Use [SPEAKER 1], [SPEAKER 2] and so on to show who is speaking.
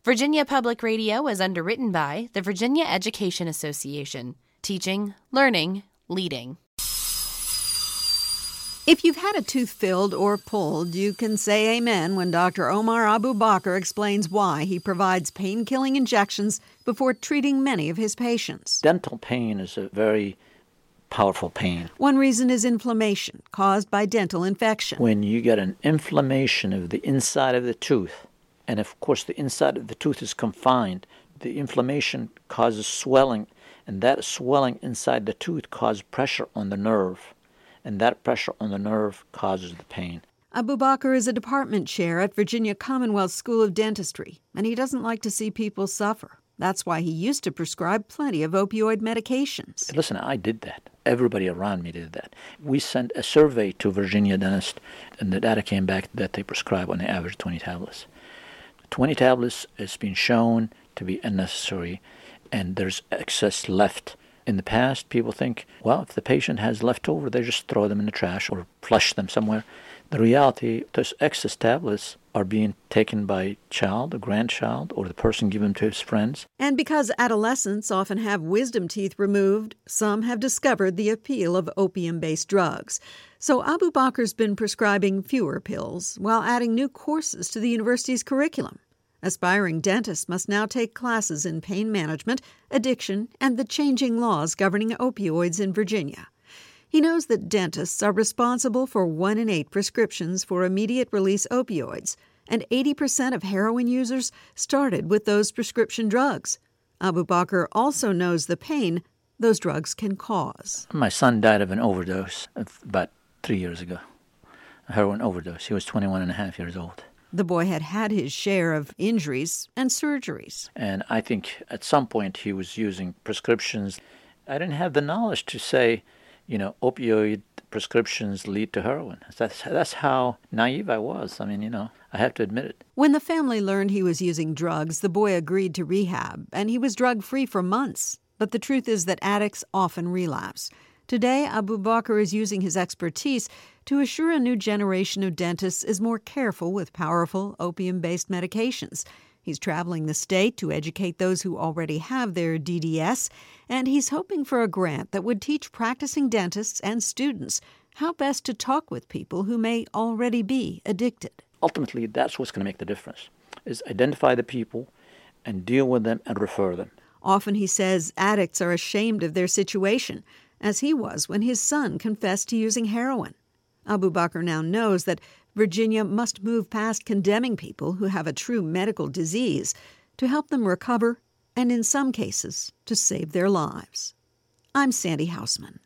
[SPEAKER 1] Virginia Public Radio is underwritten by the Virginia Education Association. Teaching, learning, leading.
[SPEAKER 2] If you've had a tooth filled or pulled, you can say amen when Dr. Omar Abu Bakr explains why he provides pain-killing injections before treating many of his patients.
[SPEAKER 3] Dental pain is a very powerful pain.
[SPEAKER 2] One reason is inflammation caused by dental infection.
[SPEAKER 3] When you get an inflammation of the inside of the tooth, and of course the inside of the tooth is confined, the inflammation causes swelling, and that swelling inside the tooth causes pressure on the nerve. And that pressure on the nerve causes the pain.
[SPEAKER 2] Abu Bakr is a department chair at Virginia Commonwealth School of Dentistry, and he doesn't like to see people suffer. That's why he used to prescribe plenty of opioid medications.
[SPEAKER 3] Listen, I did that. Everybody around me did that. We sent a survey to Virginia dentists, and the data came back that they prescribe on the average 20 tablets. 20 tablets has been shown to be unnecessary, and there's excess left. In the past, people think, well, if the patient has leftover, they just throw them in the trash or flush them somewhere. The reality, those excess tablets are being taken by a child, a grandchild, or the person giving them to his friends.
[SPEAKER 2] And because adolescents often have wisdom teeth removed, some have discovered the appeal of opium-based drugs. So Abu Bakr's been prescribing fewer pills while adding new courses to the university's curriculum. Aspiring dentists must now take classes in pain management, addiction, and the changing laws governing opioids in Virginia. He knows that dentists are responsible for 1 in 8 prescriptions for immediate-release opioids, and 80% of heroin users started with those prescription drugs. Abu Bakr also knows the pain those drugs can cause.
[SPEAKER 3] My son died of an overdose about 3 years ago, a heroin overdose. He was 21 and a half years old.
[SPEAKER 2] The boy had had his share of injuries and surgeries.
[SPEAKER 3] And I think at some point he was using prescriptions. I didn't have the knowledge to say, opioid prescriptions lead to heroin. That's how naive I was. I have to admit it.
[SPEAKER 2] When the family learned he was using drugs, the boy agreed to rehab, and he was drug-free for months. But the truth is that addicts often relapse. Today, Abu Bakr is using his expertise to assure a new generation of dentists is more careful with powerful opium-based medications. He's traveling the state to educate those who already have their DDS, and he's hoping for a grant that would teach practicing dentists and students how best to talk with people who may already be addicted.
[SPEAKER 3] Ultimately, that's what's going to make the difference, is identify the people and deal with them and refer them.
[SPEAKER 2] Often, he says, addicts are ashamed of their situation, as he was when his son confessed to using heroin. Abu Bakr now knows that Virginia must move past condemning people who have a true medical disease to help them recover and, in some cases, to save their lives. I'm Sandy Hausman.